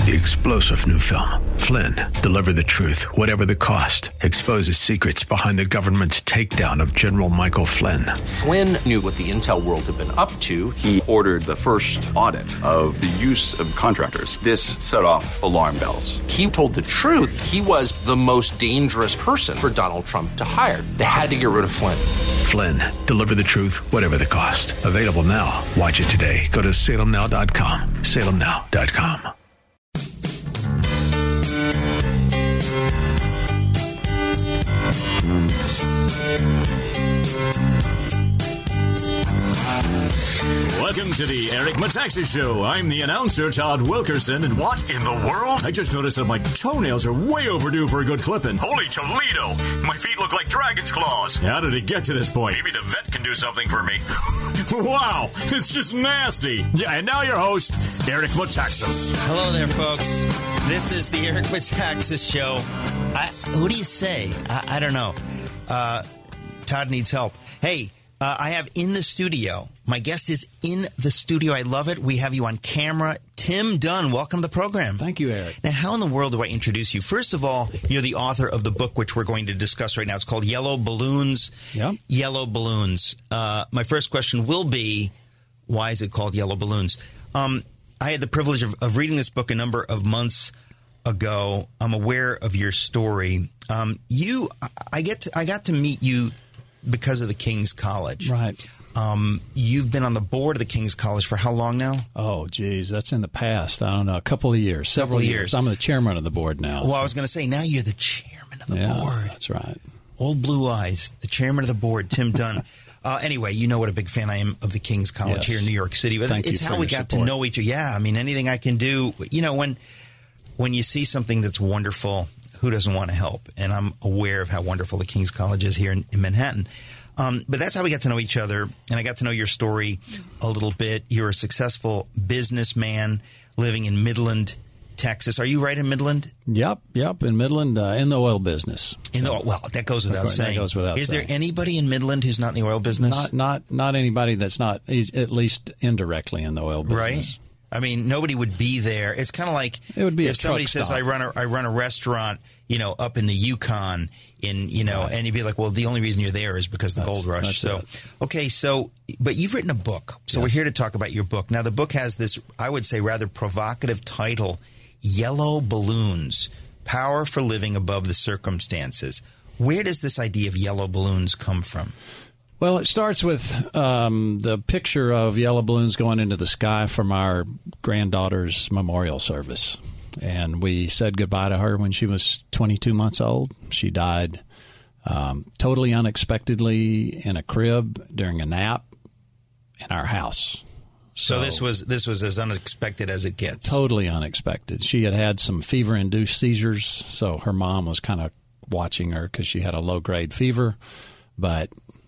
The explosive new film, Flynn, deliver the truth, whatever the cost, exposes secrets behind the government's takedown of General Michael Flynn. Flynn knew what the intel world had been up to. He ordered the first audit of the use of contractors. This set off alarm bells. He told the truth. He was the most dangerous person for Donald Trump to hire. They had to get rid of Flynn. Flynn, deliver the truth, whatever the cost. Available now. Watch it today. Go to salemnow.com. salemnow.com. Welcome to the Eric Metaxas Show. I'm the announcer, Todd Wilkerson, and what in the world? I just noticed that my toenails are way overdue for a good clipping. Holy Toledo! My feet look like dragon's claws. How did it get to this point? Maybe the vet can do something for me. Wow, it's just nasty. Yeah, and now your host, Eric Metaxas. Hello there, folks. This is the Eric Metaxas Show. Who do you say? I don't know. Todd needs help. Hey, I have in the studio. My guest is in the studio. I love it. We have you on camera. Tim Dunn, welcome to the program. Thank you, Eric. Now, how in the world do I introduce you? First of all, you're the author of the book which we're going to discuss right now. It's called Yellow Balloons. Yep. Yellow Balloons. My first question will be, why is it called Yellow Balloons? I had the privilege of reading this book a number of months ago. I'm aware of your story. I got to meet you because of the King's College. Right. You've been on the board of the King's College for how long now? Oh, geez, that's in the past. I don't know, a couple of years. Several years. I'm the chairman of the board now. Well, I was going to say, now you're the chairman of the board. That's right. Old blue eyes, the chairman of the board, Tim Dunn. Anyway, you know what a big fan I am of the King's College here in New York City. But it's how we got to know each other. Yeah, I mean, anything I can do. You know, when you see something that's wonderful, who doesn't want to help? And I'm aware of how wonderful the King's College is here in Manhattan. But that's how we got to know each other, and I got to know your story a little bit. You're a successful businessman living in Midland, Texas. Are you right in Midland? Yep, in Midland, in the oil business. Well, that goes without saying. That goes without saying. Is there anybody in Midland who's not in the oil business? Not anybody that's not, at least indirectly in the oil business. Right. I mean, nobody would be there. It's kind of like it would be if somebody says, I run a restaurant, up in the Yukon, and you'd be like, well, the only reason you're there is because of the gold rush. But you've written a book. So we're here to talk about your book. Now, the book has this, I would say, rather provocative title, Yellow Balloons, Power for Living Above the Circumstances. Where does this idea of yellow balloons come from? Well, it starts with the picture of yellow balloons going into the sky from our granddaughter's memorial service. And we said goodbye to her when she was 22 months old. She died totally unexpectedly in a crib during a nap in our house. So this was as unexpected as it gets. Totally unexpected. She had some fever-induced seizures, so her mom was kind of watching her because she had a low-grade fever, but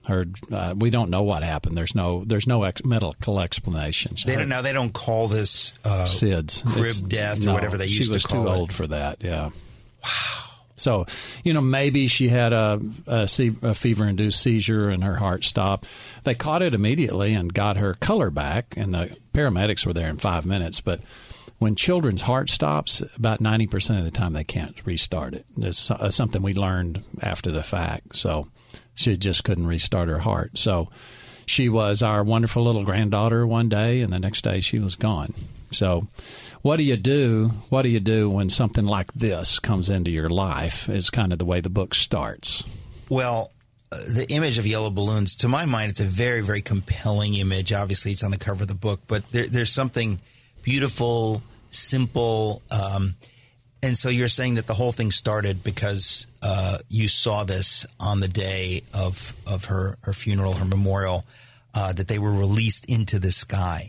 we don't know what happened. There's no medical explanation. They don't call this SIDS, crib death or whatever they used to call it. She was too old for that. Yeah. Wow. So maybe she had a fever-induced seizure and her heart stopped. They caught it immediately and got her color back, and the paramedics were there in 5 minutes. But when children's heart stops, about 90% of the time they can't restart it. It's something we learned after the fact. So she just couldn't restart her heart. So she was our wonderful little granddaughter one day, and the next day she was gone. So what do you do? What do you do when something like this comes into your life is kind of the way the book starts. Well, the image of yellow balloons, to my mind, it's a very, very compelling image. Obviously, it's on the cover of the book, but there's something beautiful, simple. And so you're saying that the whole thing started because you saw this on the day of her funeral, her memorial, that they were released into the sky.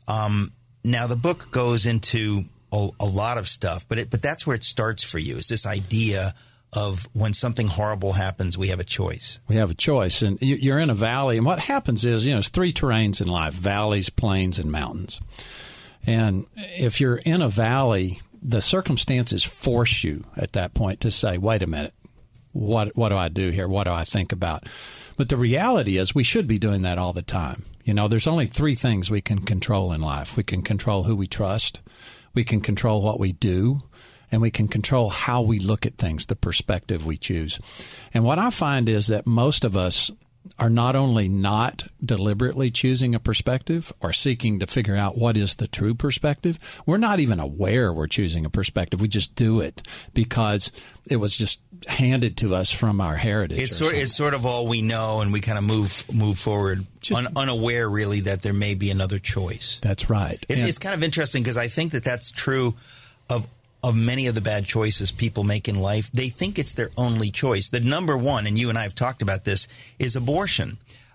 Now, the book goes into a lot of stuff, but that's where it starts for you, is this idea of when something horrible happens, we have a choice. We have a choice, and you're in a valley, and what happens is, there's three terrains in life: valleys, plains, and mountains. And if you're in a valley, the circumstances force you at that point to say, wait a minute, what do I do here? What do I think about? But the reality is we should be doing that all the time. There's only three things we can control in life. We can control who we trust, we can control what we do, and we can control how we look at things, the perspective we choose. And what I find is that most of us are not only not deliberately choosing a perspective or seeking to figure out what is the true perspective, we're not even aware we're choosing a perspective. We just do it because it was just handed to us from our heritage. It's sort of all we know, and we kind of move forward unaware, really, that there may be another choice. That's right. It's kind of interesting because I think that that's true of many of the bad choices people make in life. They think it's their only choice. The number one, and you and I have talked about this, is abortion.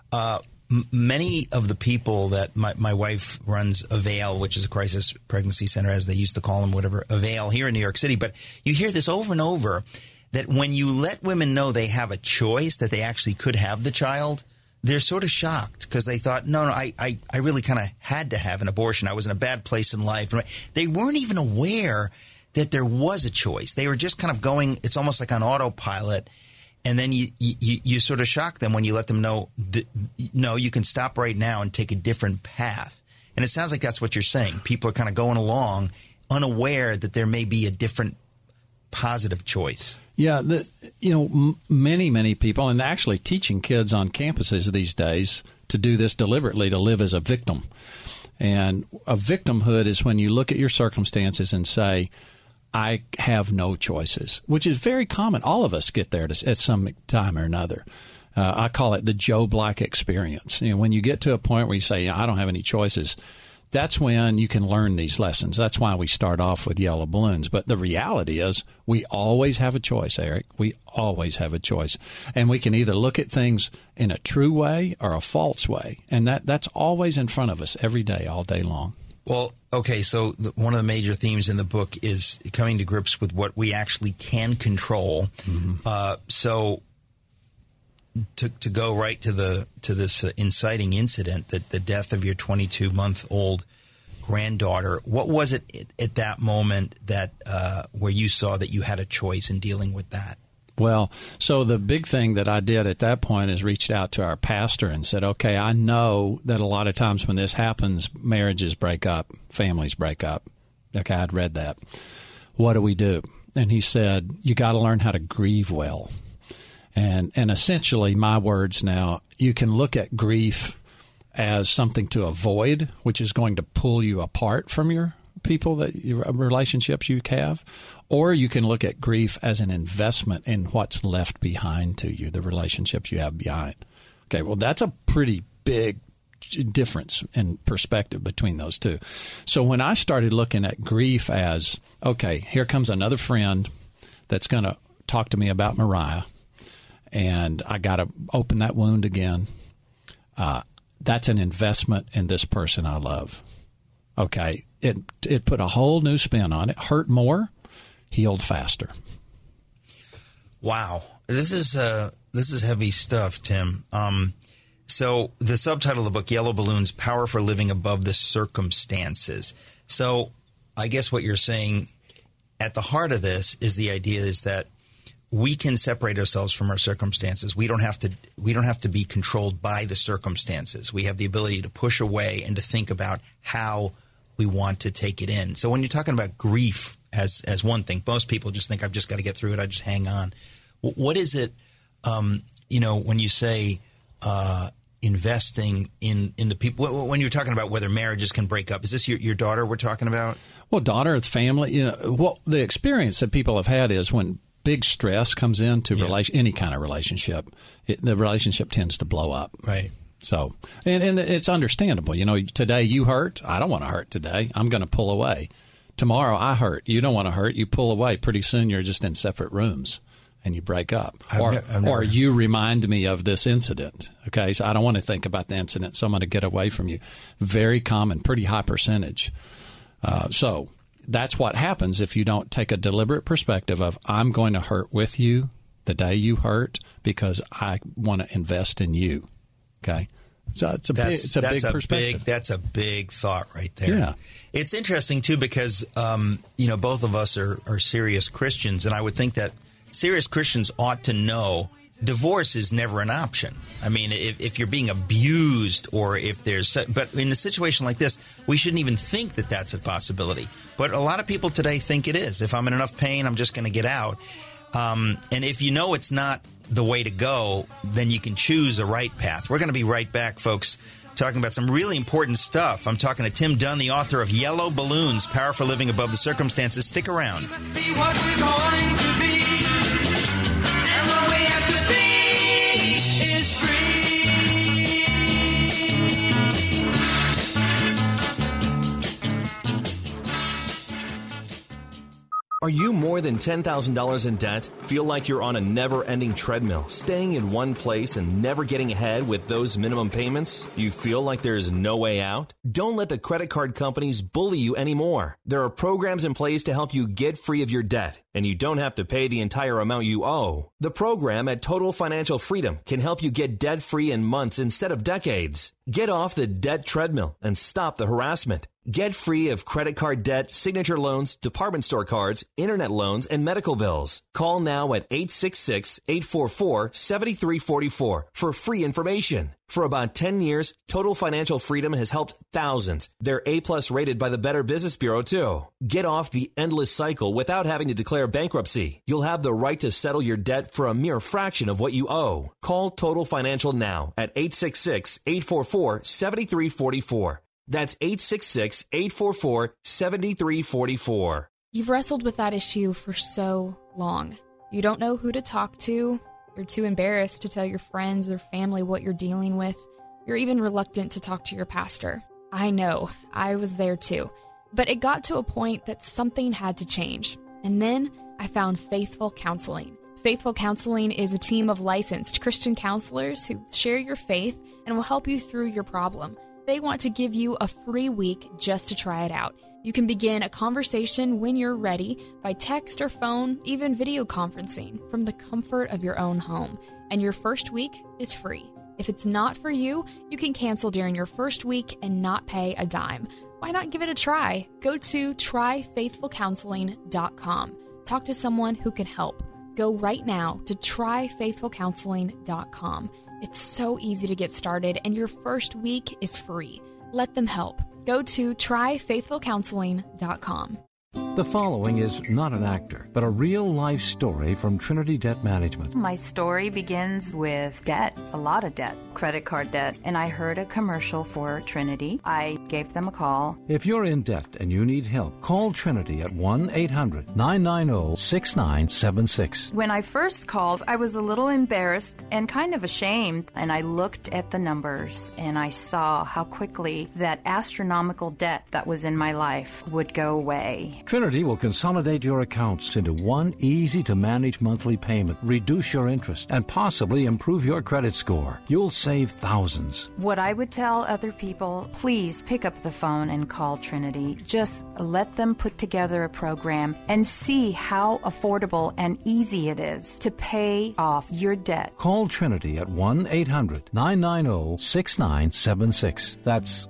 Many of the people that my wife runs Avail, which is a crisis pregnancy center, as they used to call them, whatever, Avail here in New York City. But you hear this over and over, that when you let women know they have a choice, that they actually could have the child, they're sort of shocked because they thought, no, I really kind of had to have an abortion. I was in a bad place in life. They weren't even aware that there was a choice. They were just kind of going, it's almost like on autopilot. And then you sort of shock them when you let them know, no, you can stop right now and take a different path. And it sounds like that's what you're saying. People are kind of going along unaware that there may be a different positive choice. Yeah, many people, and actually teaching kids on campuses these days to do this deliberately, to live as a victim. And a victimhood is when you look at your circumstances and say, I have no choices, which is very common. All of us get there at some time or another. I call it the Joe Black experience. When you get to a point where you say, I don't have any choices, that's when you can learn these lessons. That's why we start off with yellow balloons. But the reality is we always have a choice, Eric. We always have a choice. And we can either look at things in a true way or a false way. And that's always in front of us every day, all day long. Well, okay, so one of the major themes in the book is coming to grips with what we actually can control. Mm-hmm. So to go right to this inciting incident, the death of your 22-month-old granddaughter, what was it at that moment that where you saw that you had a choice in dealing with that? Well, so the big thing that I did at that point is reached out to our pastor and said, okay, I know that a lot of times when this happens, marriages break up, families break up. Okay, I'd read that. What do we do? And he said, you got to learn how to grieve well. And essentially, my words now, you can look at grief as something to avoid, which is going to pull you apart from your people, relationships you have, or you can look at grief as an investment in what's left behind to you, the relationships you have behind. Okay, well, that's a pretty big difference in perspective between those two. So when I started looking at grief as, okay, here comes another friend that's going to talk to me about Mariah, and I got to open that wound again. That's an investment in this person I love. Okay, it put a whole new spin on it. Hurt more, healed faster. Wow, this is heavy stuff, Tim. So the subtitle of the book, Yellow Balloons: Power for Living Above the Circumstances. So I guess what you're saying at the heart of this is the idea is that we can separate ourselves from our circumstances. We don't have to be controlled by the circumstances. We have the ability to push away and to think about how we want to take it in. So when you're talking about grief as one thing, most people just think, I've just got to get through it. I just hang on. What is it, when you say investing in the people, when you're talking about whether marriages can break up, is this your daughter we're talking about? Well, daughter, family, the experience that people have had is when big stress comes into any kind of relationship, the relationship tends to blow up. Right. So, and it's understandable. Today you hurt. I don't want to hurt today. I'm going to pull away. Tomorrow I hurt. You don't want to hurt. You pull away. Pretty soon you're just in separate rooms and you break up. Or you remind me of this incident. Okay, so I don't want to think about the incident, so I'm going to get away from you. Very common, pretty high percentage. So that's what happens if you don't take a deliberate perspective of, I'm going to hurt with you the day you hurt because I want to invest in you. Okay, so it's a big perspective. That's a big thought right there. Yeah, it's interesting too because both of us are serious Christians, and I would think that serious Christians ought to know divorce is never an option. I mean, if you're being abused or if there's... But in a situation like this, we shouldn't even think that that's a possibility. But a lot of people today think it is. If I'm in enough pain, I'm just going to get out. And if you know it's not the way to go, then you can choose the right path. We're going to be right back, folks, talking about some really important stuff. I'm talking to Tim Dunn, the author of Yellow Balloons, Power for Living Above the Circumstances. Stick around. Are you more than $10,000 in debt? Feel like you're on a never-ending treadmill, staying in one place and never getting ahead with those minimum payments? You feel like there's no way out? Don't let the credit card companies bully you anymore. There are programs in place to help you get free of your debt, and you don't have to pay the entire amount you owe. The program at Total Financial Freedom can help you get debt-free in months instead of decades. Get off the debt treadmill and stop the harassment. Get free of credit card debt, signature loans, department store cards, internet loans, and medical bills. Call now at 866-844-7344 for free information. For about 10 years, Total Financial Freedom has helped thousands. They're A-plus rated by the Better Business Bureau, too. Get off the endless cycle without having to declare bankruptcy. You'll have the right to settle your debt for a mere fraction of what you owe. Call Total Financial now at 866-844-7344. That's 866-844-7344. You've wrestled with that issue for so long. You don't know who to talk to. You're too embarrassed to tell your friends or family what you're dealing with. You're even reluctant to talk to your pastor. I know. I was there too. But it got to a point that something had to change. And then I found Faithful Counseling. Faithful Counseling is a team of licensed Christian counselors who share your faith and will help you through your problem. They want to give you a free week just to try it out. You can begin a conversation when you're ready by text or phone, even video conferencing from the comfort of your own home. And your first week is free. If it's not for you, you can cancel during your first week and not pay a dime. Why not give it a try? Go to tryfaithfulcounseling.com. Talk to someone who can help. Go right now to tryfaithfulcounseling.com. It's so easy to get started, and your first week is free. Let them help. Go to tryfaithfulcounseling.com. The following is not an actor, but a real-life story from Trinity Debt Management. My story begins with debt, a lot of debt, credit card debt, and I heard a commercial for Trinity. I gave them a call. If you're in debt and you need help, call Trinity at 1-800-990-6976. When I first called, I was a little embarrassed and kind of ashamed, and I looked at the numbers, and I saw how quickly that astronomical debt that was in my life would go away. Trinity will consolidate your accounts into one easy-to-manage monthly payment, reduce your interest, and possibly improve your credit score. You'll save thousands. What I would tell other people, please pick up the phone and call Trinity. Just let them put together a program and see how affordable and easy it is to pay off your debt. Call Trinity at 1-800-990-6976. That's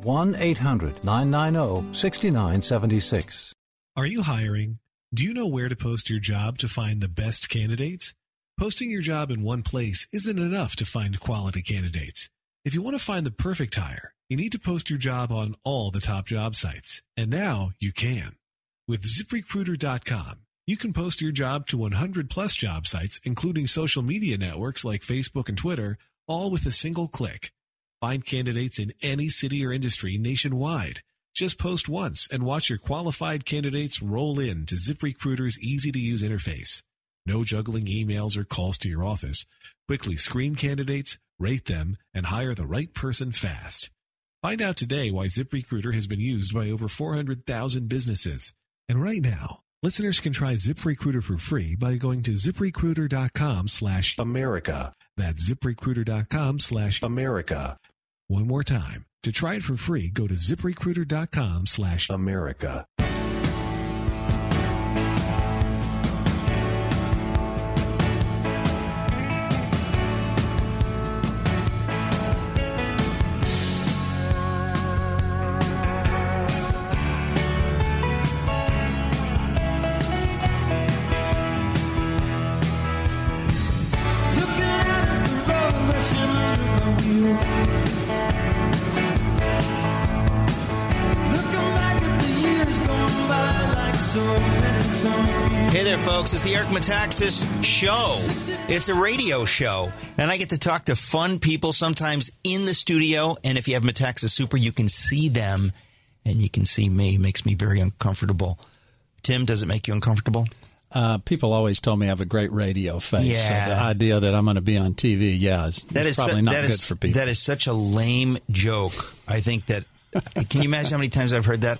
1-800-990-6976. Are you hiring? Do you know where to post your job to find the best candidates? Posting your job in one place isn't enough to find quality candidates. If you want to find the perfect hire, you need to post your job on all the top job sites. And now you can. With ZipRecruiter.com, you can post your job to 100-plus job sites, including social media networks like Facebook and Twitter, all with a single click. Find candidates in any city or industry nationwide. Just post once and watch your qualified candidates roll in to ZipRecruiter's easy-to-use interface. No juggling emails or calls to your office. Quickly screen candidates, rate them, and hire the right person fast. Find out today why ZipRecruiter has been used by over 400,000 businesses. And right now, listeners can try ZipRecruiter for free by going to ZipRecruiter.com/America. That's ZipRecruiter.com/America. One more time. To try it for free, go to ZipRecruiter.com/America. Looking at Hey there, folks. It's the Eric Metaxas Show. It's a radio show, and I get to talk to fun people sometimes in the studio. And if you have Metaxas Super, you can see them, and you can see me. It makes me very uncomfortable. Tim, does it make you uncomfortable? People always told me I have a great radio face. Yeah. So the idea that I'm going to be on TV, is probably not good for people. That is such a lame joke. I think that. Can you imagine how many times I've heard that?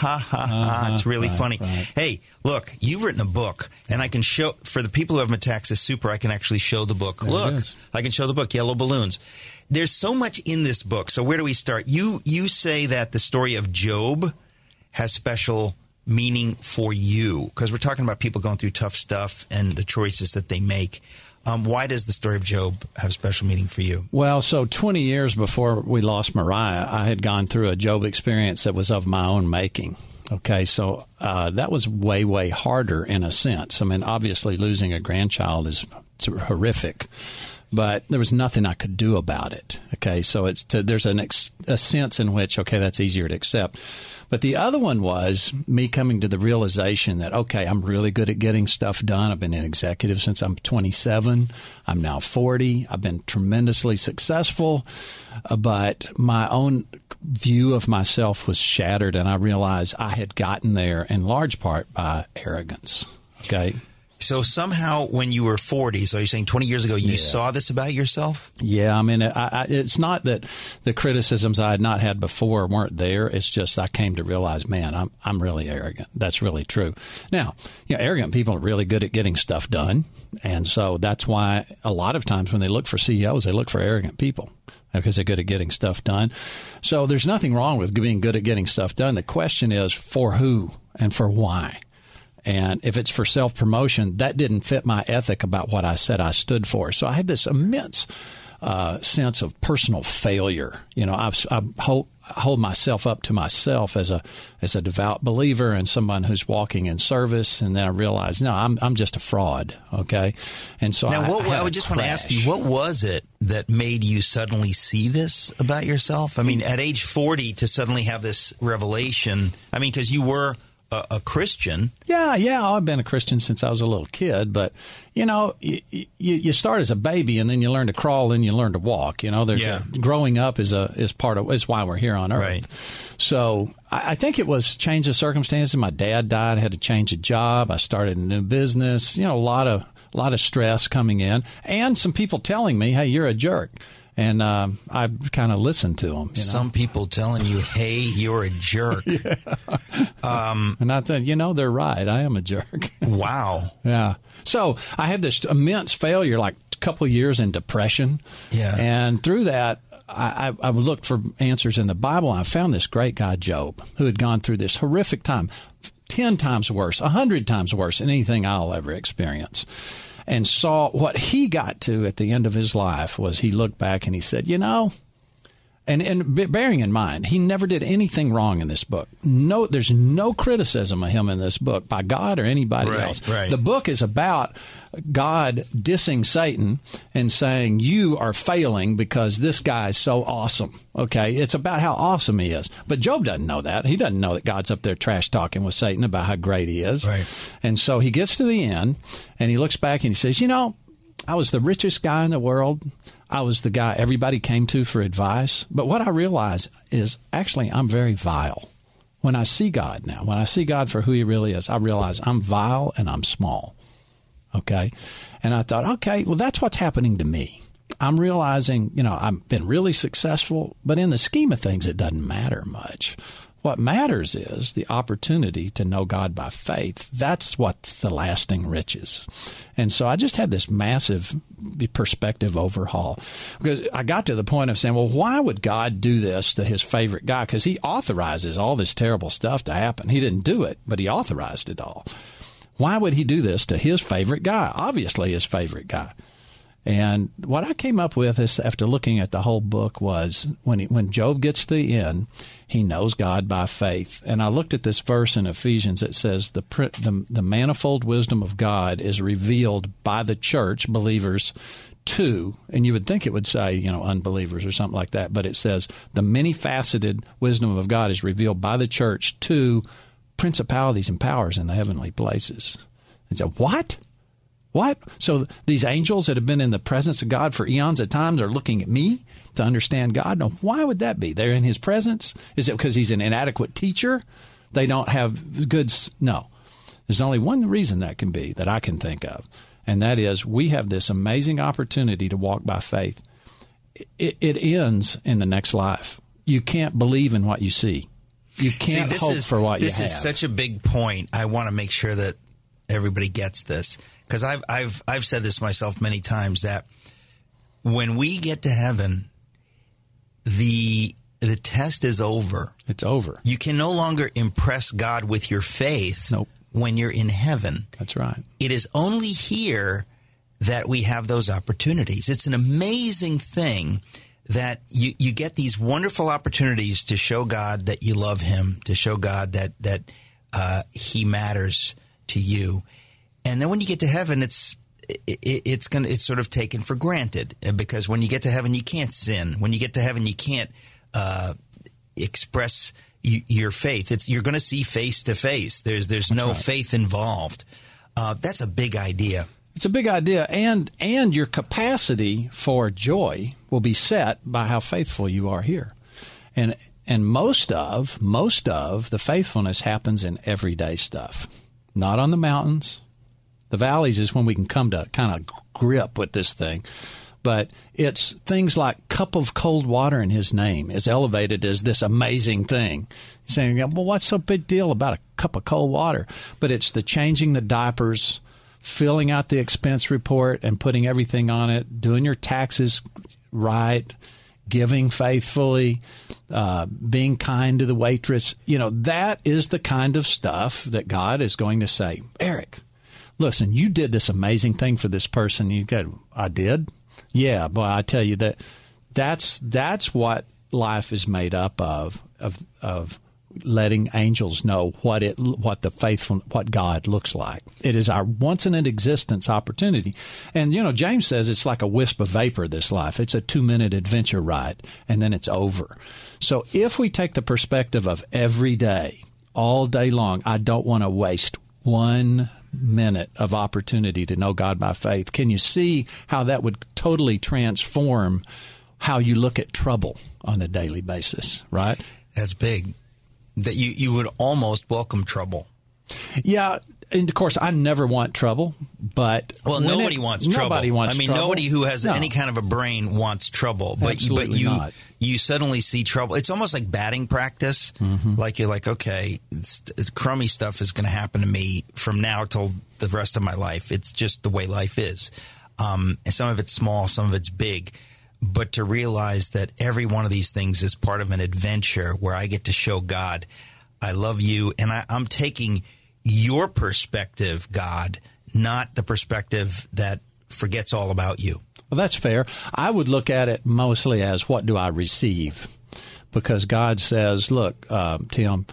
It's really funny. Right. Hey, look, you've written a book, and I can show, for the people who have Metaxas Super, I can actually show the book. Look, I can show the book, Yellow Balloons. There's so much in this book. So where do we start? You say that the story of Job has special meaning for you, because we're talking about people going through tough stuff and the choices that they make. Why does the story of Job have special meaning for you? Well, so 20 years before we lost Mariah, I had gone through a Job experience that was of my own making. Okay, so that was way, way harder in a sense. I mean, obviously losing a grandchild is horrific, but there was nothing I could do about it. Okay, so there's a sense in which, okay, that's easier to accept. But the other one was me coming to the realization that, okay, I'm really good at getting stuff done. I've been an executive since I'm 27. I'm now 40. I've been tremendously successful, but my own view of myself was shattered, and I realized I had gotten there in large part by arrogance. Okay. So somehow when you were 40, so you're saying 20 years ago, you saw this about yourself? Yeah, I mean, it's not that the criticisms I had not had before weren't there. It's just I came to realize, man, I'm really arrogant. That's really true. Now, arrogant people are really good at getting stuff done, and so that's why a lot of times when they look for CEOs, they look for arrogant people because they're good at getting stuff done. So there's nothing wrong with being good at getting stuff done. The question is for who and for why. And if it's for self-promotion, that didn't fit my ethic about what I said I stood for. So I had this immense sense of personal failure. I hold myself up to myself as a devout believer and someone who's walking in service. And then I realized, no, I'm just a fraud. Okay, and so now, I would just want to ask you, what was it that made you suddenly see this about yourself? I mean, at age 40 to suddenly have this revelation. I mean, because you were a Christian. Yeah, I've been a Christian since I was a little kid, but you start as a baby and then you learn to crawl and you learn to walk. Growing up is why we're here on earth. Right. So I think it was change of circumstances. My dad died, I had to change a job. I started a new business. A lot of stress coming in, and some people telling me, "Hey, you're a jerk." And I kind of listened to them. Some people telling you, hey, you're a jerk. And I thought, they're right. I am a jerk. Wow. Yeah. So I had this immense failure, like a couple of years in depression. Yeah. And through that, I looked for answers in the Bible. And I found this great guy, Job, who had gone through this horrific time, 10 times worse, 100 times worse than anything I'll ever experience. And saw what he got to at the end of his life was he looked back and he said, and bearing in mind, he never did anything wrong in this book. No, there's no criticism of him in this book by God or anybody else. Right. The book is about God dissing Satan and saying, you are failing because this guy is so awesome. Okay. It's about how awesome he is. But Job doesn't know that. He doesn't know that God's up there trash talking with Satan about how great he is. Right. And so he gets to the end and he looks back and he says, I was the richest guy in the world. I was the guy everybody came to for advice. But what I realize is actually I'm very vile. When I see God now, when I see God for who he really is, I realize I'm vile and I'm small. Okay? And I thought, okay, well, that's what's happening to me. I'm realizing, I've been really successful, but in the scheme of things, it doesn't matter much. What matters is the opportunity to know God by faith. That's what's the lasting riches. And so I just had this massive perspective overhaul because I got to the point of saying, well, why would God do this to his favorite guy? Because he authorizes all this terrible stuff to happen. He didn't do it, but he authorized it all. Why would he do this to his favorite guy? Obviously his favorite guy. And what I came up with is, after looking at the whole book, was when Job gets to the end, he knows God by faith. And I looked at this verse in Ephesians that says the manifold wisdom of God is revealed by the church, believers, to, and you would think it would say, unbelievers or something like that, but it says the many-faceted wisdom of God is revealed by the church to principalities and powers in the heavenly places. And so, what? What? So these angels that have been in the presence of God for eons at times are looking at me to understand God? No, why would that be? They're in his presence? Is it because he's an inadequate teacher? They don't have good... No. There's only one reason that can be that I can think of, and that is we have this amazing opportunity to walk by faith. It ends in the next life. You can't believe in what you see. You can't hope for what you have. This is such a big point. I want to make sure that everybody gets this, because I've said this myself many times, that when we get to heaven, the test is over. It's over. You can no longer impress God with your faith. Nope. When you're in heaven. That's right. It is only here that we have those opportunities. It's an amazing thing that you get these wonderful opportunities to show God that you love him, to show God that he matters to you. And then when you get to heaven, it's sort of taken for granted, because when you get to heaven, you can't sin. When you get to heaven, you can't express your faith. You're going to see face to face. There's no faith involved. That's a big idea. It's a big idea, and your capacity for joy will be set by how faithful you are here. And most of the faithfulness happens in everyday stuff, not on the mountains. The valleys is when we can come to kind of grip with this thing. But it's things like cup of cold water in his name is elevated as this amazing thing. Saying, well, what's so big deal about a cup of cold water? But it's the changing the diapers, filling out the expense report and putting everything on it, doing your taxes right, giving faithfully, being kind to the waitress. That is the kind of stuff that God is going to say, Eric, listen, you did this amazing thing for this person. You go, I did? Yeah, but I tell you that's what life is made up of letting angels know what God looks like. It is our once in an existence opportunity. And James says it's like a wisp of vapor, this life. It's a 2-minute adventure ride, and then it's over. So if we take the perspective of every day, all day long, I don't want to waste 1 minute of opportunity to know God by faith. Can you see how that would totally transform how you look at trouble on a daily basis, right? That's big. That you would almost welcome trouble. Yeah, and of course, I never want trouble, but... Well, nobody wants trouble. Nobody wants trouble. Nobody who has any kind of a brain wants trouble. But not. You suddenly see trouble. It's almost like batting practice. Mm-hmm. Like you're like, okay, crummy stuff is going to happen to me from now till the rest of my life. It's just the way life is. And some of it's small, some of it's big. But to realize that every one of these things is part of an adventure where I get to show God, I love you, and I'm taking your perspective, God, not the perspective that forgets all about you. Well, that's fair. I would look at it mostly as, what do I receive? Because God says, look, Tim,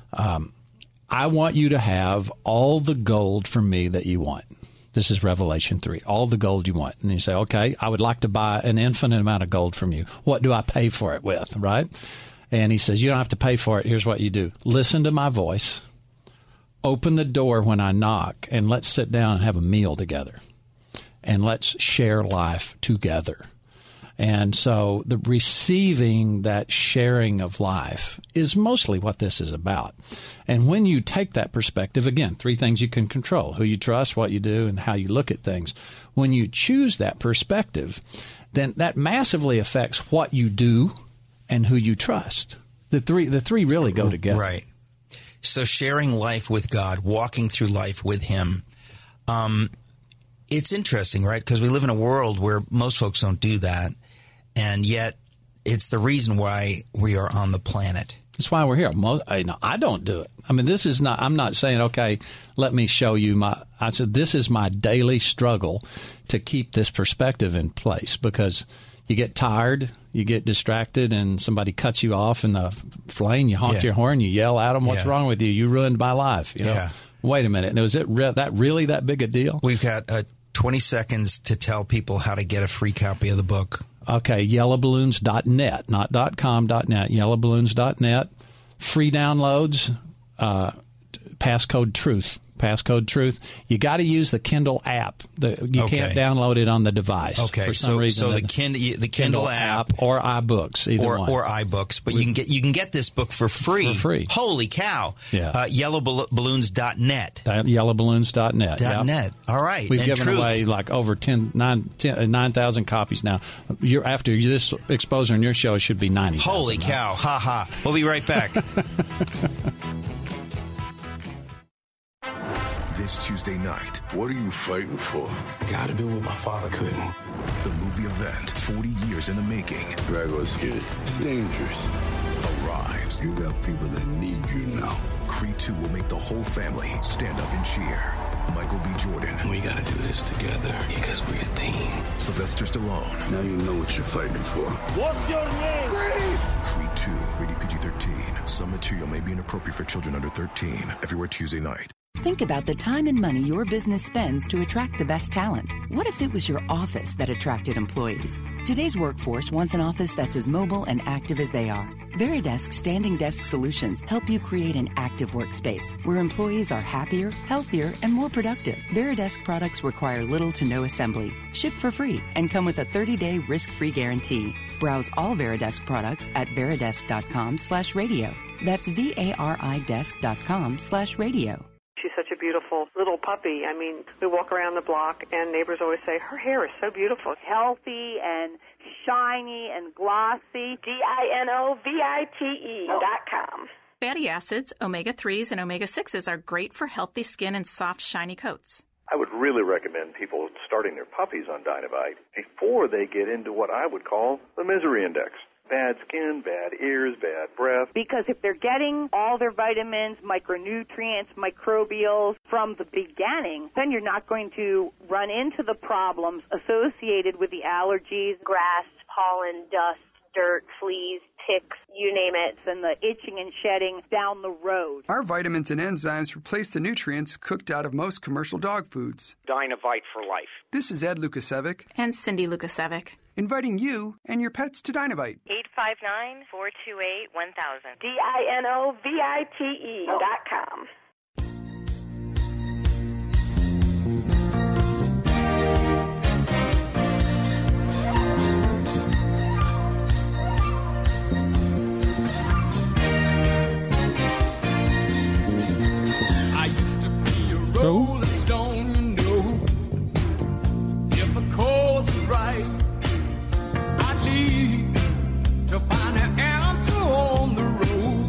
I want you to have all the gold from me that you want. This is Revelation 3, all the gold you want. And you say, okay, I would like to buy an infinite amount of gold from you. What do I pay for it with, right? And he says, you don't have to pay for it. Here's what you do. Listen to my voice. Open the door when I knock, and let's sit down and have a meal together. And let's share life together. And so the receiving, that sharing of life, is mostly what this is about. And when you take that perspective, again, 3 things you can control: who you trust, what you do, and how you look at things. When you choose that perspective, then that massively affects what you do and who you trust. The three really go together. Right. So sharing life with God, walking through life with him, it's interesting, right? Because we live in a world where most folks don't do that. And yet it's the reason why we are on the planet. That's why we're here. I don't do it. I mean, this is not, I'm not saying, okay, let me show you I said, this is my daily struggle to keep this perspective in place, because you get tired, you get distracted, and somebody cuts you off in the lane, you honk your horn, you yell at them, what's wrong with you? You ruined my life. Wait a minute. Was it that really that big a deal? We've got 20 seconds to tell people how to get a free copy of the book. Okay, yellowballoons.net, not .com, .net, yellowballoons.net. Free downloads. passcode truth. Passcode truth. You got to use the Kindle app. You can't download it on the device. Okay, for some reason. So the Kindle app or iBooks, either one. Or iBooks, but you can get this book for free. For free. Holy cow! Yeah. Yellowballoons.net. Yellowballoons.net. .net. All right. We've given away like over 9,000 copies now. After this exposure on your show, it should be 90,000. Holy cow! Ha ha! We'll be right back. This Tuesday night. What are you fighting for? I gotta do what my father couldn't. The movie event, 40 years in the making. Drago's good. It's dangerous. Arrives. You got people that need you now. Creed 2 will make the whole family stand up and cheer. Michael B. Jordan. We gotta do this together because we're a team. Sylvester Stallone. Now you know what you're fighting for. What's your name? Creed 2, rated PG-13. Some material may be inappropriate for children under 13. Everywhere Tuesday night. Think about the time and money your business spends to attract the best talent. What if it was your office that attracted employees? Today's workforce wants an office that's as mobile and active as they are. Veridesk Standing Desk Solutions help you create an active workspace where employees are happier, healthier, and more productive. Veridesk products require little to no assembly, ship for free, and come with a 30-day risk-free guarantee. Browse all Veridesk products at veridesk.com/radio. That's VARIdesk.com/radio. She's such a beautiful little puppy. I mean, we walk around the block and neighbors always say, her hair is so beautiful. Healthy and shiny and glossy. DINOVITE.com. Fatty acids, omega-3s, and omega-6s are great for healthy skin and soft, shiny coats. I would really recommend people starting their puppies on Dinovite before they get into what I would call the misery index. Bad skin, bad ears, bad breath. Because if they're getting all their vitamins, micronutrients, microbials from the beginning, then you're not going to run into the problems associated with the allergies, grass, pollen, dust, dirt, fleas, ticks, you name it. And the itching and shedding down the road. Our vitamins and enzymes replace the nutrients cooked out of most commercial dog foods. Dinovite for life. This is Ed Lukasevic. And Cindy Lukasevic. Inviting you and your pets to Dinovite. 859-428-1000. DINOVITE.com. I used to be a rolling stone, you know. If the course is right, I'd leave to find an answer on the road.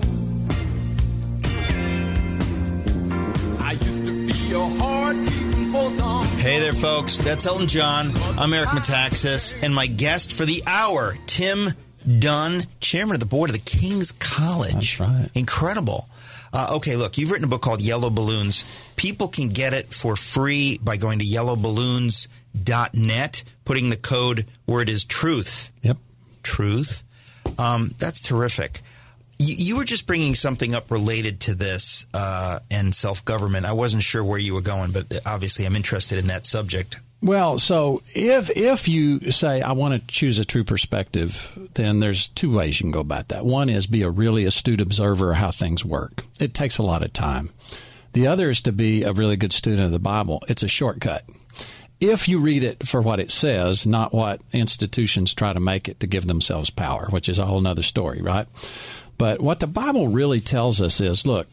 I used to be a heart beating for some. Hey there, folks. That's Elton John. I'm Eric Metaxas, and my guest for the hour, Tim Dunn, chairman of the board of the King's College. That's right. Incredible. Okay, look, you've written a book called Yellow Balloons. People can get it for free by going to yellowballoons.net, putting the code word is truth. Yep. Truth. That's terrific. You were just bringing something up related to this and self-government. I wasn't sure where you were going, but obviously I'm interested in that subject. Well, so if you say, I want to choose a true perspective, then there's two ways you can go about that. One is be a really astute observer of how things work. It takes a lot of time. The other is to be a really good student of the Bible. It's a shortcut. If you read it for what it says, not what institutions try to make it to give themselves power, which is a whole other story, right? But what the Bible really tells us is, look,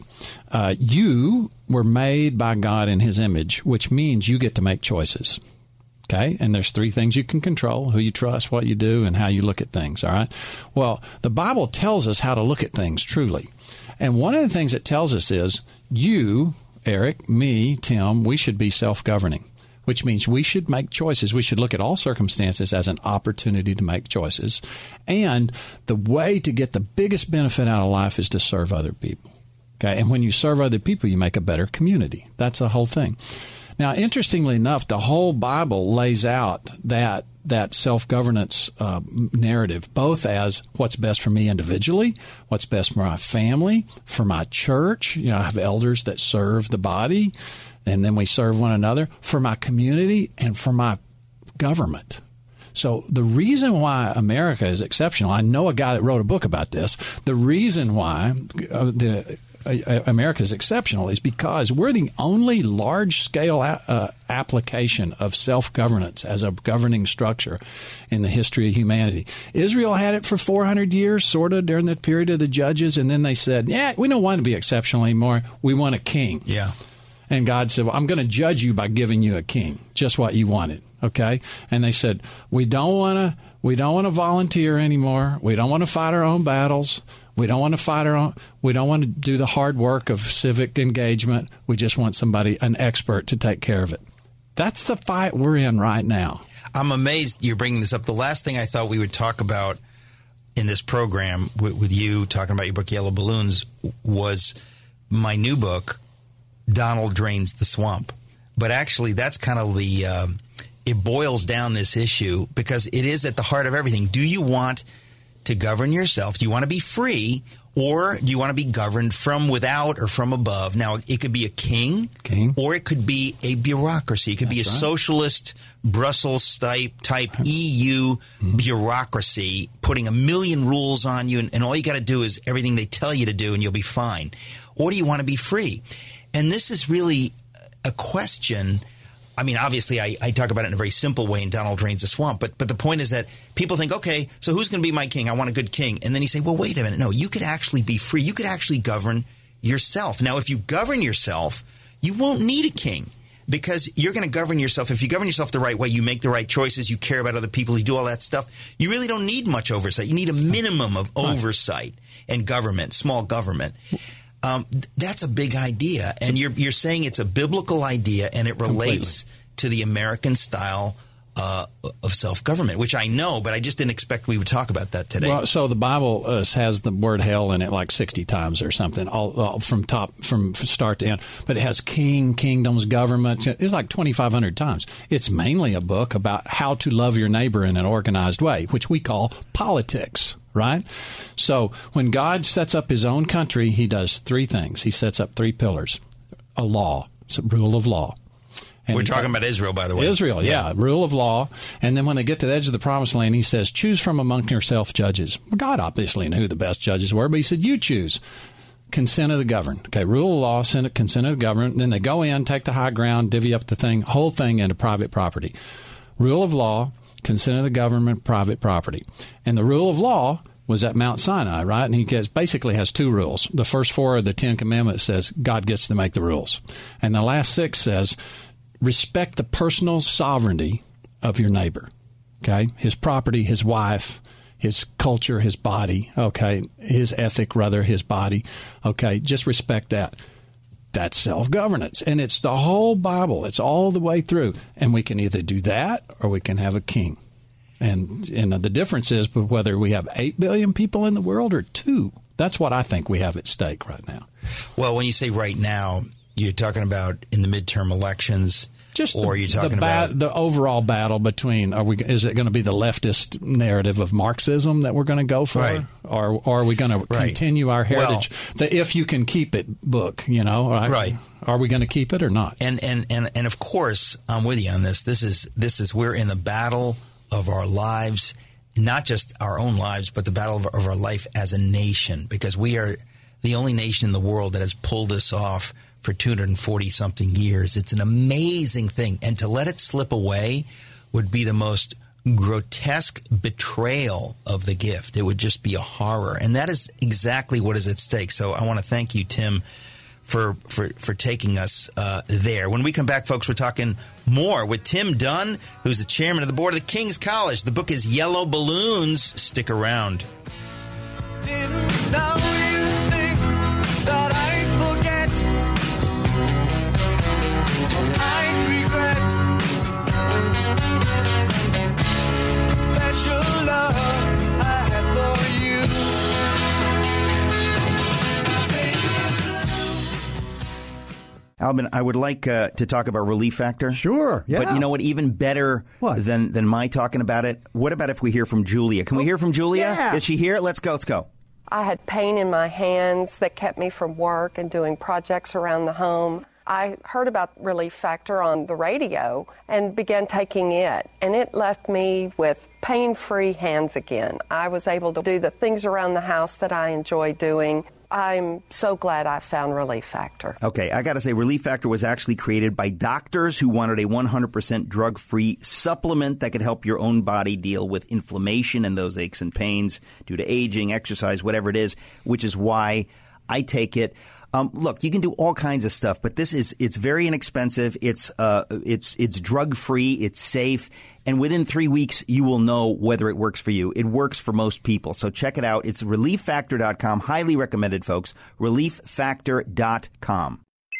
you were made by God in His image, which means you get to make choices. Okay? And there's three things you can control: who you trust, what you do, and how you look at things. All right? Well, the Bible tells us how to look at things truly. And one of the things it tells us is you, Eric, me, Tim, we should be self-governing, which means we should make choices. We should look at all circumstances as an opportunity to make choices. And the way to get the biggest benefit out of life is to serve other people. Okay? And when you serve other people, you make a better community. That's the whole thing. Now, interestingly enough, the whole Bible lays out that self-governance narrative, both as what's best for me individually, what's best for my family, for my church. You know, I have elders that serve the body, and then we serve one another, for my community, and for my government. So the reason why America is exceptional, I know a guy that wrote a book about this. The reason why the America's exceptional is because we're the only large-scale application of self-governance as a governing structure in the history of humanity. Israel had it for 400 years, sort of, during the period of the judges, and then they said, we don't want to be exceptional anymore. We want a king. Yeah. And God said, well, I'm going to judge you by giving you a king, just what you wanted, okay? And they said, we don't want to volunteer anymore. We don't want to fight our own battles. We don't want to do the hard work of civic engagement. We just want an expert to take care of it. That's the fight we're in right now. I'm amazed you're bringing this up. The last thing I thought we would talk about in this program with you talking about your book, Yellow Balloons, was my new book, Donald Drains the Swamp. But actually, that's kind of it boils down this issue because it is at the heart of everything. Do you want to govern yourself? Do you want to be free, or do you want to be governed from without or from above? Now, it could be a king. Or it could be a bureaucracy. It could be a socialist Brussels type EU bureaucracy putting 1 million rules on you, and all you got to do is everything they tell you to do, and you'll be fine. Or do you want to be free? And this is really a question. I mean, obviously, I talk about it in a very simple way in Donald Drains the Swamp, but the point is that people think, okay, so who's going to be my king? I want a good king. And then you say, well, wait a minute. No, you could actually be free. You could actually govern yourself. Now, if you govern yourself, you won't need a king because you're going to govern yourself. If you govern yourself the right way, you make the right choices, you care about other people, you do all that stuff, you really don't need much oversight. You need a minimum of oversight and government, small government. That's a big idea, and you're saying it's a biblical idea, and it relates to the American style of self-government, which I know, but I just didn't expect we would talk about that today. Well, so the Bible has the word hell in it like 60 times or something, all from start to end. But it has king, kingdoms, government. It's like 2,500 times. It's mainly a book about how to love your neighbor in an organized way, which we call politics. Right? So when God sets up his own country, he does three things. He sets up three pillars. A law. It's a rule of law. And we're talking about Israel, by the way. Israel, yeah. Rule of law. And then when they get to the edge of the promised land, he says, choose from among yourself judges. Well, God obviously knew who the best judges were, but he said, you choose. Consent of the governed. Okay, rule of law, consent of the governed. Then they go in, take the high ground, divvy up the whole thing into private property. Rule of law, consent of the government, private property. And the rule of law was at Mount Sinai, right? And he basically has two rules. The first 4 of the 10 Commandments says God gets to make the rules. And the last 6 says respect the personal sovereignty of your neighbor, okay? His property, his wife, his culture, his body, okay? His ethic, rather, his body, okay? Just respect that. That's self-governance. And it's the whole Bible. It's all the way through. And we can either do that or we can have a king. And the difference is whether we have 8 billion people in the world or 2. That's what I think we have at stake right now. Well, when you say right now, you're talking about in the midterm elections, or you're talking about the overall battle between is it going to be the leftist narrative of Marxism that we're going to go for, right, or are we going to continue our heritage, the "If You Can Keep It" book? Right? Are we going to keep it or not? And of course, I'm with you on this. This is we're in the battle of our lives, not just our own lives, but the battle of our life as a nation, because we are the only nation in the world that has pulled this off for 240-something years. It's an amazing thing. And to let it slip away would be the most grotesque betrayal of the gift. It would just be a horror. And that is exactly what is at stake. So I want to thank you, Tim, for taking us there. When we come back, folks, we're talking more with Tim Dunn, who's the chairman of the board of the King's College. The book is Yellow Balloons. Stick around. Didn't know you think that I'd forget, I'd regret special love I had for you. Albin, I would like to talk about Relief Factor. Sure, yeah. But you know what? Even better than my talking about it, what about if we hear from Julia? Can we hear from Julia? Yeah. Is she here? Let's go. I had pain in my hands that kept me from work and doing projects around the home. I heard about Relief Factor on the radio and began taking it, and it left me with pain-free hands again. I was able to do the things around the house that I enjoy doing. I'm so glad I found Relief Factor. Okay, I got to say, Relief Factor was actually created by doctors who wanted a 100% drug-free supplement that could help your own body deal with inflammation and those aches and pains due to aging, exercise, whatever it is, which is why I take it. Look, you can do all kinds of stuff, but it's very inexpensive. It's drug-free. It's safe. And within 3 weeks, you will know whether it works for you. It works for most people. So check it out. It's ReliefFactor.com. Highly recommended, folks. ReliefFactor.com.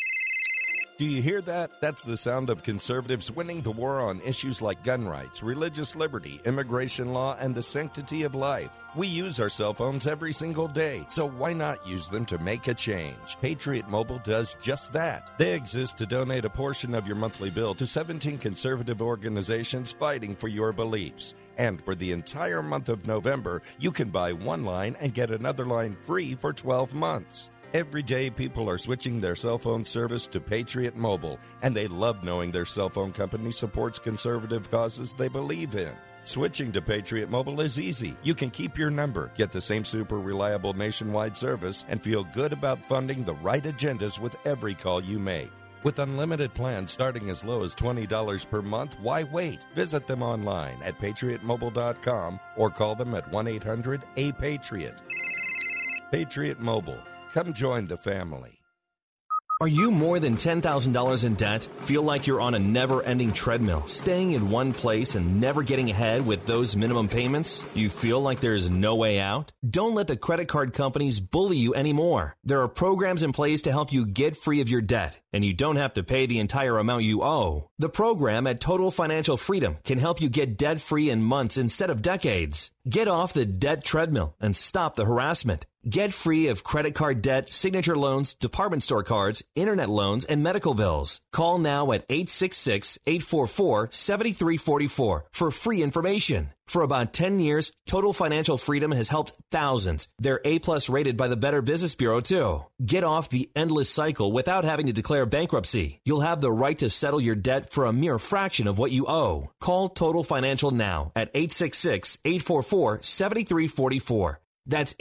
Do you hear that? That's the sound of conservatives winning the war on issues like gun rights, religious liberty, immigration law, and the sanctity of life. We use our cell phones every single day, so why not use them to make a change? Patriot Mobile does just that. They exist to donate a portion of your monthly bill to 17 conservative organizations fighting for your beliefs. And for the entire month of November, you can buy one line and get another line free for 12 months. Every day, people are switching their cell phone service to Patriot Mobile, and they love knowing their cell phone company supports conservative causes they believe in. Switching to Patriot Mobile is easy. You can keep your number, get the same super reliable nationwide service, and feel good about funding the right agendas with every call you make. With unlimited plans starting as low as $20 per month, why wait? Visit them online at patriotmobile.com or call them at 1-800-A-PATRIOT. Patriot Mobile. Come join the family. Are you more than $10,000 in debt? Feel like you're on a never-ending treadmill, staying in one place and never getting ahead with those minimum payments? You feel like there's no way out? Don't let the credit card companies bully you anymore. There are programs in place to help you get free of your debt, and you don't have to pay the entire amount you owe. The program at Total Financial Freedom can help you get debt-free in months instead of decades. Get off the debt treadmill and stop the harassment. Get free of credit card debt, signature loans, department store cards, internet loans, and medical bills. Call now at 866-844-7344 for free information. For about 10 years, Total Financial Freedom has helped thousands. They're A+ rated by the Better Business Bureau, too. Get off the endless cycle without having to declare bankruptcy. You'll have the right to settle your debt for a mere fraction of what you owe. Call Total Financial now at 866-844-7344. That's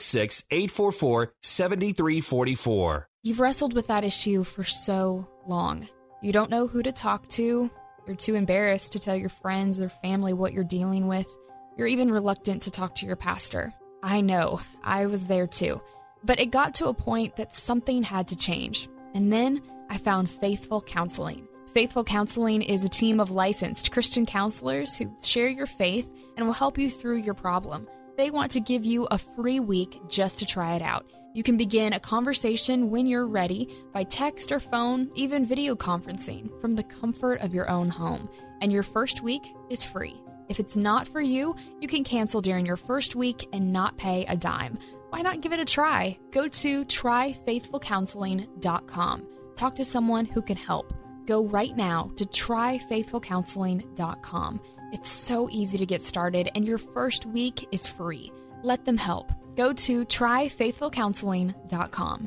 866-844-7344. You've wrestled with that issue for so long. You don't know who to talk to. You're too embarrassed to tell your friends or family what you're dealing with. You're even reluctant to talk to your pastor. I know. I was there too. But it got to a point that something had to change. And then I found Faithful Counseling. Faithful Counseling is a team of licensed Christian counselors who share your faith and will help you through your problem. They want to give you a free week just to try it out. You can begin a conversation when you're ready by text or phone, even video conferencing from the comfort of your own home. And your first week is free. If it's not for you, you can cancel during your first week and not pay a dime. Why not give it a try? Go to tryfaithfulcounseling.com. Talk to someone who can help. Go right now to tryfaithfulcounseling.com. It's so easy to get started, and your first week is free. Let them help. Go to tryfaithfulcounseling.com.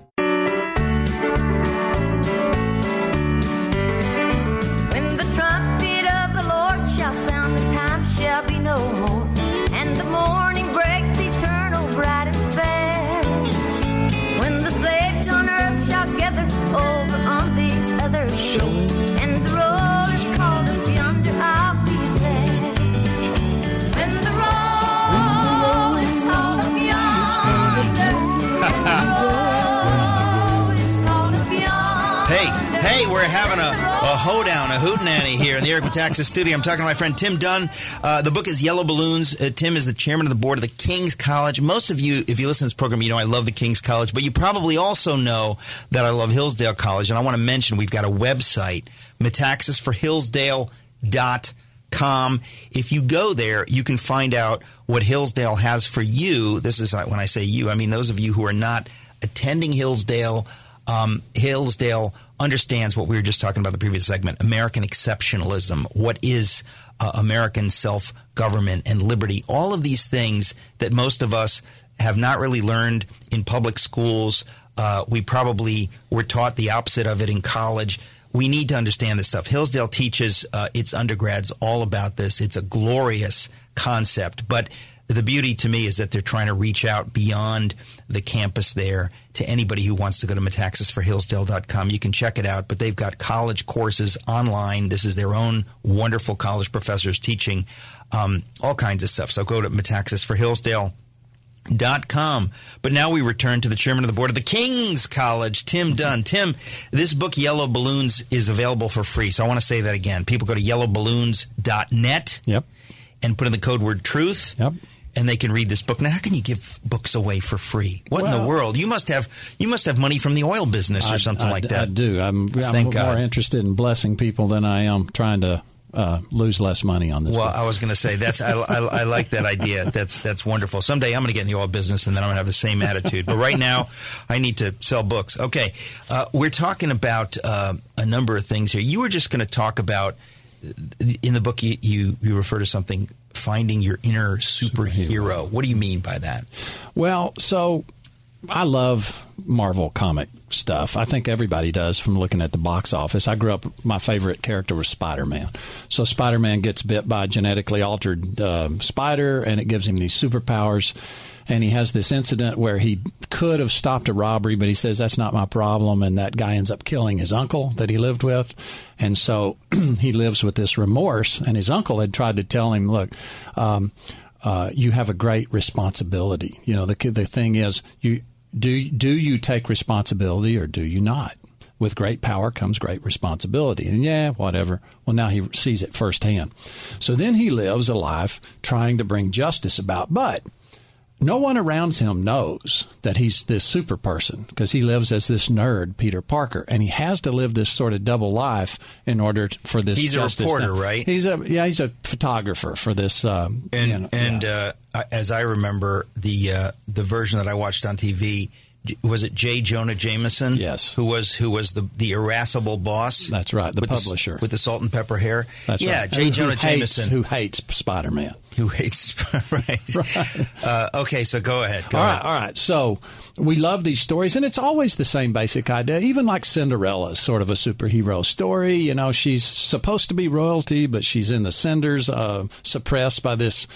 When the trumpet of the Lord shall sound, the time shall be no more, and the morning breaks eternal, bright and fair. When the saved on earth shall gather over on the other shore, and the roll is called up yonder, I'll be there. When the roll is called up yonder, Hey, we're having a hoedown, a hootenanny here in the Eric Metaxas studio. I'm talking to my friend Tim Dunn. The book is Yellow Balloons. Tim is the chairman of the board of the King's College. Most of you, if you listen to this program, you know I love the King's College, but you probably also know that I love Hillsdale College. And I want to mention we've got a website, metaxasforhillsdale.com. If you go there, you can find out what Hillsdale has for you. This is when I say you, I mean those of you who are not attending Hillsdale. Hillsdale understands what we were just talking about in the previous segment, American exceptionalism. What is American self-government and liberty? All of these things that most of us have not really learned in public schools. We probably were taught the opposite of it in college. We need to understand this stuff. Hillsdale teaches its undergrads all about this. It's a glorious concept. But the beauty to me is that they're trying to reach out beyond the campus there to anybody who wants to go to metaxasforhillsdale.com. You can check it out, but they've got college courses online. This is their own wonderful college professors teaching all kinds of stuff. So go to metaxasforhillsdale.com. But now we return to the chairman of the board of the King's College, Tim Dunn. Tim, this book, Yellow Balloons, is available for free. So I want to say that again. People go to yellowballoons.net and put in the code word truth. And they can read this book. Now, how can you give books away for free? What in the world? You must have money from the oil business or something like that. I do. I'm more interested in blessing people than I am trying to lose less money on this. Well, book. I was going to say I like that idea. That's wonderful. Someday I'm going to get in the oil business, and then I'm going to have the same attitude. But right now, I need to sell books. Okay, we're talking about a number of things here. You were just going to talk about in the book. You refer to something. Finding your inner superhero. What do you mean by that? Well, so I love Marvel comic stuff. I think everybody does from looking at the box office. I grew up, my favorite character was Spider-Man. So Spider-Man gets bit by a genetically altered spider, and it gives him these superpowers. And he has this incident where he could have stopped a robbery, but he says, that's not my problem. And that guy ends up killing his uncle that he lived with. And so he lives with this remorse. And his uncle had tried to tell him, look, you have a great responsibility. You know, the thing is, do you take responsibility or do you not? With great power comes great responsibility. And whatever. Well, now he sees it firsthand. So then he lives a life trying to bring justice about. But no one around him knows that he's this super person because he lives as this nerd, Peter Parker, and he has to live this sort of double life in order for this. He's a reporter, right? He's a photographer for this. As I remember, the version that I watched on TV. Was it J. Jonah Jameson? Yes. Who was the irascible boss? That's right, the publisher. With the salt and pepper hair? That's right. J. Jonah Jameson. Who hates Spider-Man. Right. Okay, so go ahead. All right. So we love these stories, and it's always the same basic idea. Even like Cinderella is sort of a superhero story. You know, she's supposed to be royalty, but she's in the cinders, suppressed by this,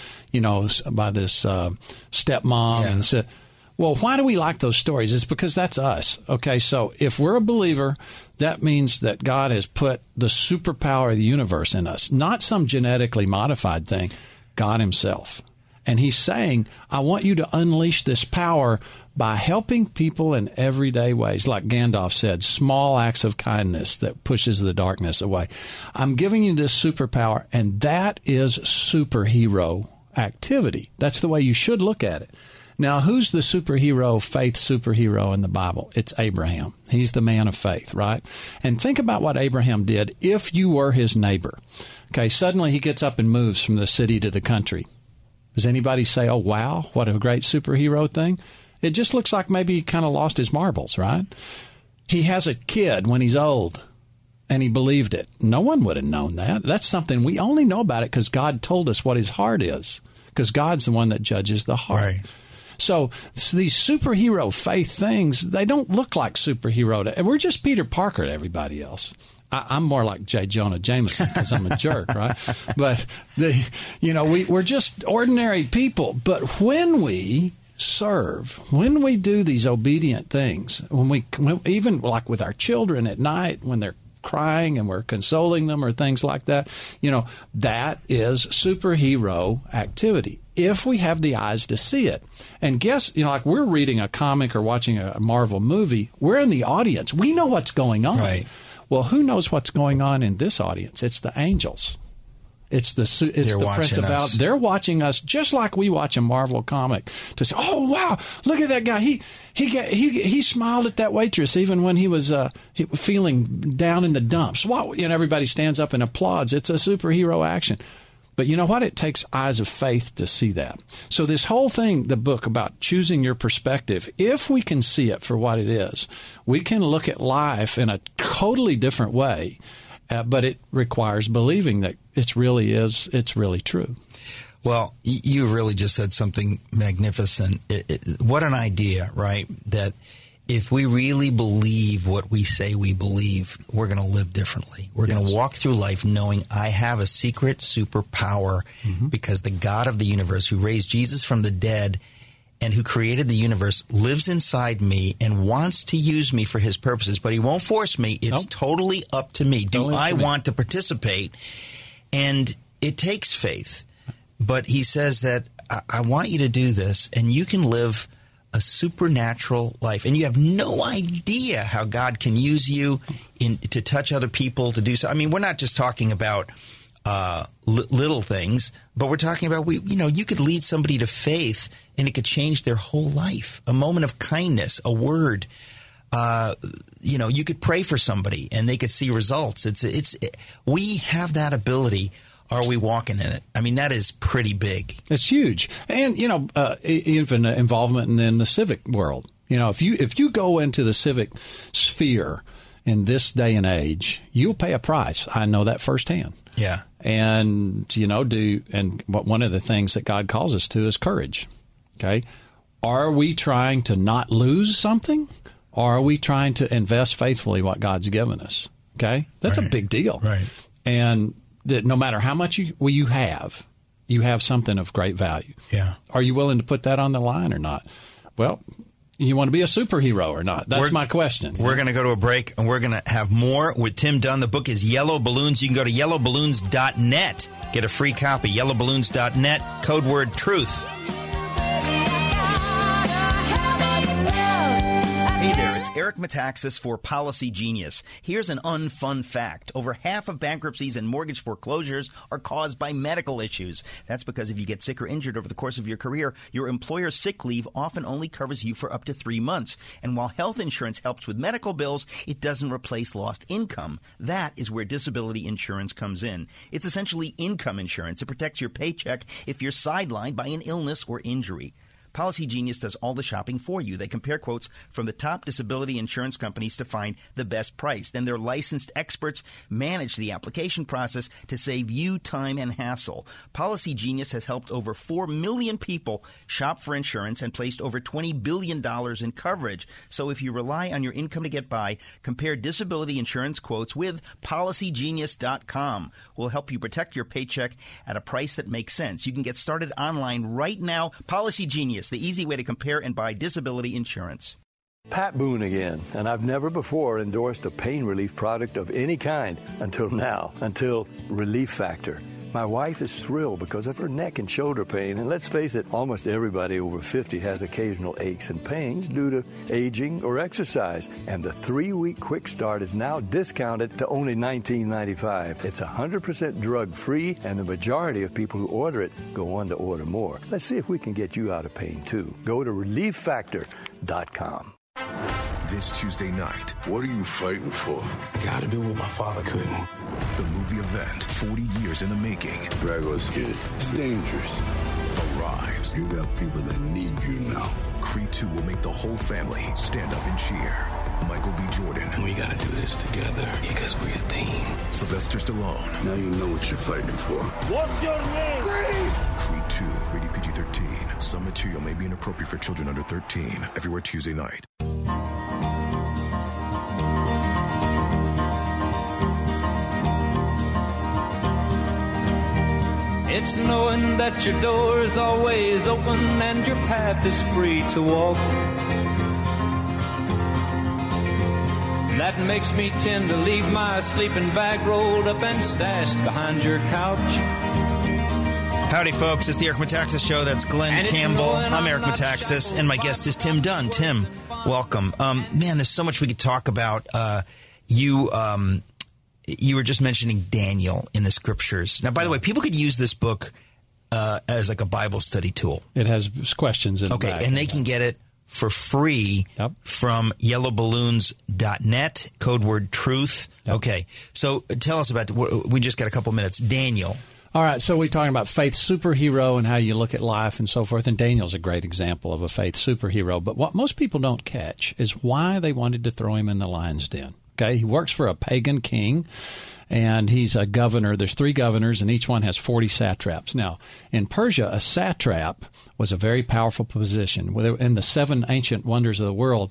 stepmom. Yeah. And so, well, why do we like those stories? It's because that's us. Okay, so if we're a believer, that means that God has put the superpower of the universe in us, not some genetically modified thing, God himself. And he's saying, I want you to unleash this power by helping people in everyday ways. Like Gandalf said, small acts of kindness that pushes the darkness away. I'm giving you this superpower, and that is superhero activity. That's the way you should look at it. Now, who's the faith superhero in the Bible? It's Abraham. He's the man of faith, right? And think about what Abraham did if you were his neighbor. Okay, suddenly he gets up and moves from the city to the country. Does anybody say, oh, wow, what a great superhero thing? It just looks like maybe he kind of lost his marbles, right? He has a kid when he's old, and he believed it. No one would have known that. That's something we only know about it because God told us what his heart is, because God's the one that judges the heart. Right. So these superhero faith things, they don't look like superhero. We're just Peter Parker to everybody else. I'm more like J. Jonah Jameson because I'm a jerk, right? But, we're just ordinary people. But when we serve, when we do these obedient things, even like with our children at night when they're crying and we're consoling them or things like that, that is superhero activity if we have the eyes to see it. And guess, like we're reading a comic or watching a Marvel movie, we're in the audience. We know what's going on. Right. Well, who knows what's going on in this audience? It's the angels. It's the principality. They're watching us just like we watch a Marvel comic to say, "Oh wow, look at that guy! He smiled at that waitress even when he was feeling down in the dumps." Wow, everybody stands up and applauds. It's a superhero action. But you know what? It takes eyes of faith to see that. So this whole thing, the book about choosing your perspective, if we can see it for what it is, we can look at life in a totally different way. But it requires believing that it's really true. Well, you really just said something magnificent. What an idea, right? That if we really believe what we say we believe, we're going to live differently. We're going to walk through life knowing I have a secret superpower because the God of the universe who raised Jesus from the dead and who created the universe lives inside me and wants to use me for his purposes, but he won't force me. It's totally up to me. Do I want to participate? And it takes faith. But he says that I want you to do this, and you can live a supernatural life. And you have no idea how God can use you to touch other people, to do so. I mean, we're not just talking about little things, but we're talking about, you could lead somebody to faith, and it could change their whole life. A moment of kindness, a word. You could pray for somebody, and they could see results. We have that ability. Are we walking in it? I mean, that is pretty big. It's huge. And, even involvement in the civic world. If you go into the civic sphere in this day and age, you'll pay a price. I know that firsthand. Yeah. And, one of the things that God calls us to is courage. Okay. Are we trying to not lose something? Or are we trying to invest faithfully what God's given us? Okay. That's a big deal. Right. And that no matter how much you have something of great value. Yeah. Are you willing to put that on the line or not? Well, you want to be a superhero or not? That's my question. We're going to go to a break, and we're going to have more with Tim Dunn. The book is Yellow Balloons. You can go to yellowballoons.net. Get a free copy. Yellowballoons.net. Code word truth. Hey there, it's Eric Metaxas for Policy Genius. Here's an unfun fact. Over half of bankruptcies and mortgage foreclosures are caused by medical issues. That's because if you get sick or injured over the course of your career, your employer's sick leave often only covers you for up to 3 months. And while health insurance helps with medical bills, it doesn't replace lost income. That is where disability insurance comes in. It's essentially income insurance. It protects your paycheck if you're sidelined by an illness or injury. Policy Genius does all the shopping for you. They compare quotes from the top disability insurance companies to find the best price. Then their licensed experts manage the application process to save you time and hassle. Policy Genius has helped over 4 million people shop for insurance and placed over $20 billion in coverage. So if you rely on your income to get by, compare disability insurance quotes with PolicyGenius.com. We'll help you protect your paycheck at a price that makes sense. You can get started online right now. Policy Genius, the easy way to compare and buy disability insurance. Pat Boone again, and I've never before endorsed a pain relief product of any kind until Relief Factor. My wife is thrilled because of her neck and shoulder pain, and let's face it, almost everybody over 50 has occasional aches and pains due to aging or exercise, and the 3-week quick start is now discounted to only $19.95. It's 100% drug-free, and the majority of people who order it go on to order more. Let's see if we can get you out of pain, too. Go to ReliefFactor.com. This Tuesday night. What are you fighting for? I gotta do what my father couldn't. The movie event, 40 years in the making. Drago's kid. It's dangerous. Arrives. You got people that need you now. Creed 2 will make the whole family stand up and cheer. Michael B. Jordan. We gotta do this together because we're a team. Sylvester Stallone. Now you know what you're fighting for. What's your name? Creed 2, rated PG-13. Some material may be inappropriate for children under 13. Everywhere Tuesday night. It's knowing that your door is always open and your path is free to walk. That makes me tend to leave my sleeping bag rolled up and stashed behind your couch. Howdy, folks. It's the Eric Metaxas Show. That's Glenn Campbell. I'm Eric Metaxas, and my guest is Tim Dunn. Tim, welcome. Man, there's so much we could talk about. You were just mentioning Daniel in the scriptures. Now, by the way, people could use this book as like a Bible study tool. It has questions in the back. Okay, and they can get it for free from yellowballoons.net, code word truth. Yep. Okay, so tell us about, we just got a couple minutes. Daniel. All right, so we're talking about faith superhero and how you look at life and so forth, and Daniel's a great example of a faith superhero. But what most people don't catch is why they wanted to throw him in the lion's den. Okay, he works for a pagan king, and he's a governor. There's 3 governors, and each one has 40 satraps. Now, in Persia, a satrap was a very powerful position. In the 7 ancient wonders of the world,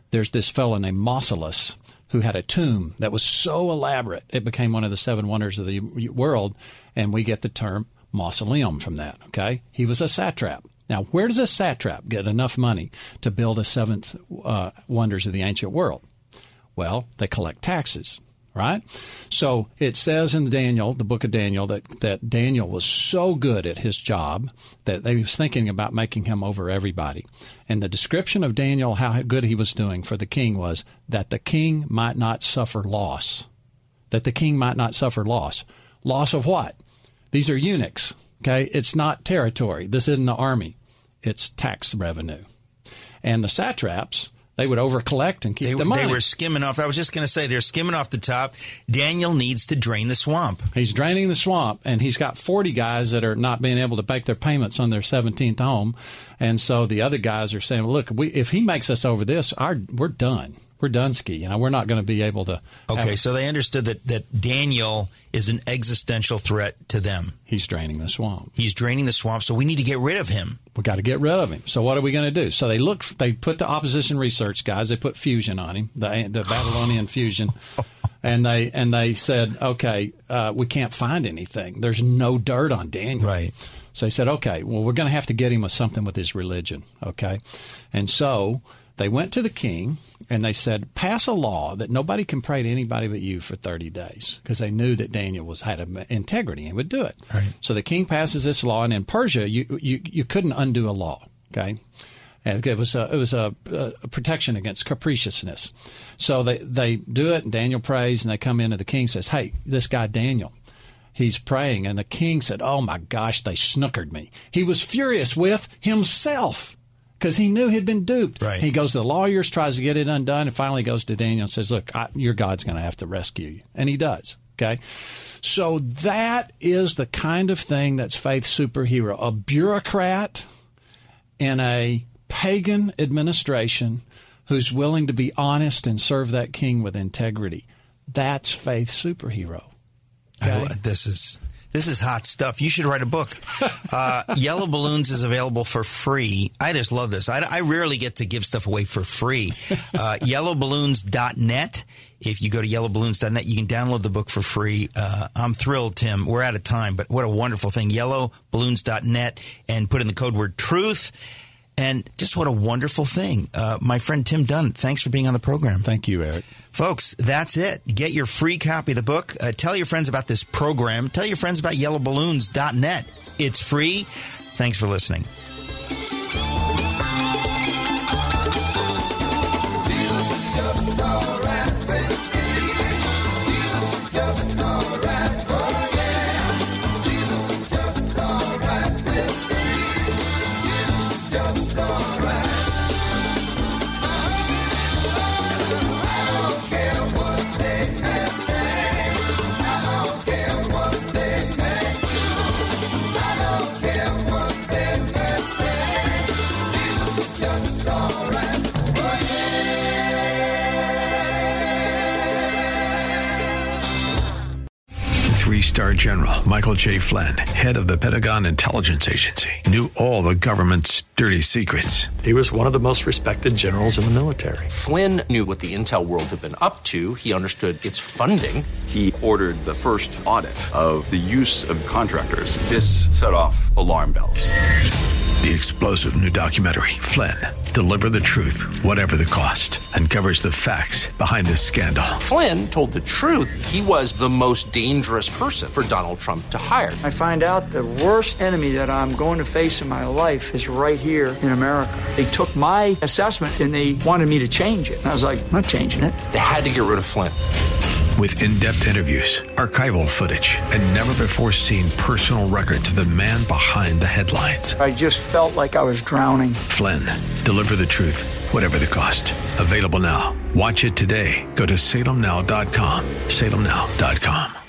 there's this fellow named Mausolus who had a tomb that was so elaborate it became one of the 7 wonders of the world, and we get the term mausoleum from that, okay? He was a satrap. Now, where does a satrap get enough money to build a 7th wonders of the ancient world? Well, they collect taxes, right? So it says in Daniel, the book of Daniel, that Daniel was so good at his job that they was thinking about making him over everybody. And the description of Daniel, how good he was doing for the king, was that the king might not suffer loss. That the king might not suffer loss. Loss of what? These are eunuchs, okay? It's not territory. This isn't the army. It's tax revenue. And the satraps, they would over-collect and keep the money. They were skimming off. I was just going to say, they're skimming off the top. Daniel needs to drain the swamp. He's draining the swamp, and he's got 40 guys that are not being able to make their payments on their 17th home. And so the other guys are saying, look, if he makes us over this, we're done. We're done ski. We're not going to be able to. Okay, so they understood that Daniel is an existential threat to them. He's draining the swamp. He's draining the swamp, so we need to get rid of him. We got to get rid of him. So what are we going to do? So they put the opposition research guys. They put fusion on him, the Babylonian fusion, and they said, okay, we can't find anything. There's no dirt on Daniel. Right. So they said, okay, well, we're going to have to get him with something with his religion. Okay, and so they went to the king and they said, pass a law that nobody can pray to anybody but you for 30 days, because they knew that Daniel had integrity and would do it. Right. So the king passes this law, and in Persia, you couldn't undo a law. Okay, and it was a protection against capriciousness. So they do it, and Daniel prays, and they come into the king and says, hey, this guy Daniel, he's praying, and the king said, oh my gosh, they snookered me. He was furious with himself, because he knew he'd been duped. Right. He goes to the lawyers, tries to get it undone, and finally goes to Daniel and says, look, your God's going to have to rescue you. And he does. Okay? So that is the kind of thing that's faith superhero. A bureaucrat in a pagan administration who's willing to be honest and serve that king with integrity. That's faith superhero. Okay? This is hot stuff. You should write a book. Yellow Balloons is available for free. I just love this. I rarely get to give stuff away for free. Yellowballoons.net. If you go to yellowballoons.net, you can download the book for free. I'm thrilled, Tim. We're out of time, but what a wonderful thing. Yellowballoons.net, and put in the code word truth. And just what a wonderful thing. My friend Tim Dunn, thanks for being on the program. Thank you, Eric. Folks, that's it. Get your free copy of the book. Tell your friends about this program. Tell your friends about yellowballoons.net. It's free. Thanks for listening. Three-star General Michael J. Flynn, head of the Pentagon Intelligence Agency, knew all the government's dirty secrets. He was one of the most respected generals in the military. Flynn knew what the intel world had been up to. He understood its funding. He ordered the first audit of the use of contractors. This set off alarm bells. The explosive new documentary, Flynn, Deliver the Truth, Whatever the Cost, uncovers the facts behind this scandal. Flynn told the truth. He was the most dangerous person for Donald Trump to hire. I find out the worst enemy that I'm going to face in my life is right here in America. They took my assessment and they wanted me to change it. And I was like, I'm not changing it. They had to get rid of Flynn. With in-depth interviews, archival footage, and never-before-seen personal records of the man behind the headlines. I just felt like I was drowning. Flynn, Deliver the Truth, Whatever the Cost. Available now. Watch it today. Go to salemnow.com. salemnow.com.